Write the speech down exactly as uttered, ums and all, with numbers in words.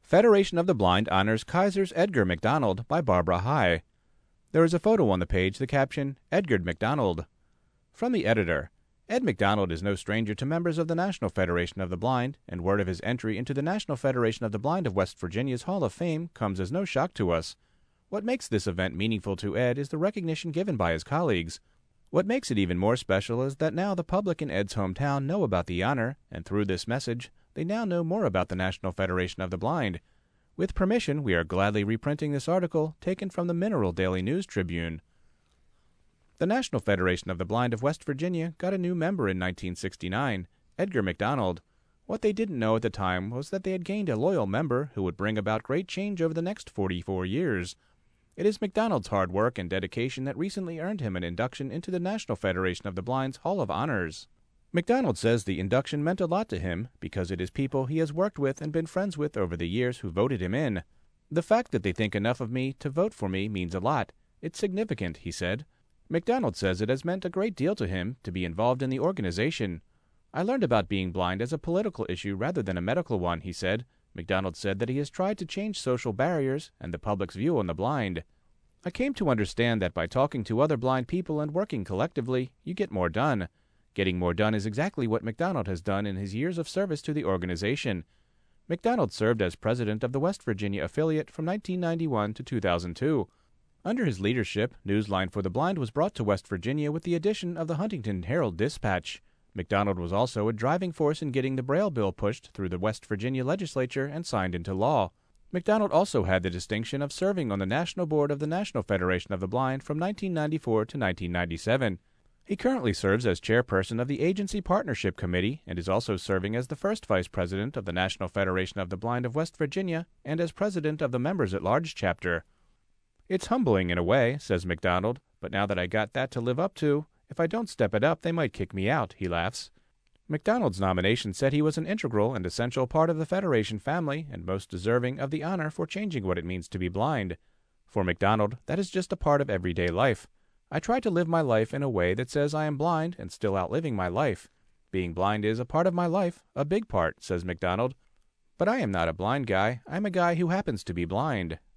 Federation of the Blind honors Kaiser's Edgar MacDonald by Barbara High. There is a photo on the page, the caption, Edgar MacDonald. From the editor, Ed MacDonald is no stranger to members of the National Federation of the Blind, and word of his entry into the National Federation of the Blind of West Virginia's Hall of Fame comes as no shock to us. What makes this event meaningful to Ed is the recognition given by his colleagues. What makes it even more special is that now the public in Ed's hometown know about the honor, and through this message, they now know more about the National Federation of the Blind. With permission, we are gladly reprinting this article taken from the Mineral Daily News Tribune. The National Federation of the Blind of West Virginia got a new member in nineteen sixty-nine, Edgar MacDonald. What they didn't know at the time was that they had gained a loyal member who would bring about great change over the next forty-four years. It is MacDonald's hard work and dedication that recently earned him an induction into the National Federation of the Blind's Hall of Honors. MacDonald says the induction meant a lot to him because it is people he has worked with and been friends with over the years who voted him in. The fact that they think enough of me to vote for me means a lot. It's significant, he said. MacDonald says it has meant a great deal to him to be involved in the organization. I learned about being blind as a political issue rather than a medical one, he said. MacDonald said that he has tried to change social barriers and the public's view on the blind. I came to understand that by talking to other blind people and working collectively, you get more done. Getting more done is exactly what MacDonald has done in his years of service to the organization. MacDonald served as president of the West Virginia affiliate from nineteen ninety-one to two thousand two. Under his leadership, Newsline for the Blind was brought to West Virginia with the addition of the Huntington Herald-Dispatch. MacDonald was also a driving force in getting the Braille Bill pushed through the West Virginia legislature and signed into law. MacDonald also had the distinction of serving on the National Board of the National Federation of the Blind from nineteen ninety-four to nineteen ninety-seven. He currently serves as chairperson of the Agency Partnership Committee and is also serving as the first vice president of the National Federation of the Blind of West Virginia and as president of the Members-at-Large chapter. It's humbling in a way, says MacDonald, but now that I got that to live up to, if I don't step it up, they might kick me out, he laughs. MacDonald's nomination said he was an integral and essential part of the Federation family and most deserving of the honor for changing what it means to be blind. For MacDonald, that is just a part of everyday life. I try to live my life in a way that says I am blind and still outliving my life. Being blind is a part of my life, a big part, says MacDonald. But I am not a blind guy, I'm a guy who happens to be blind.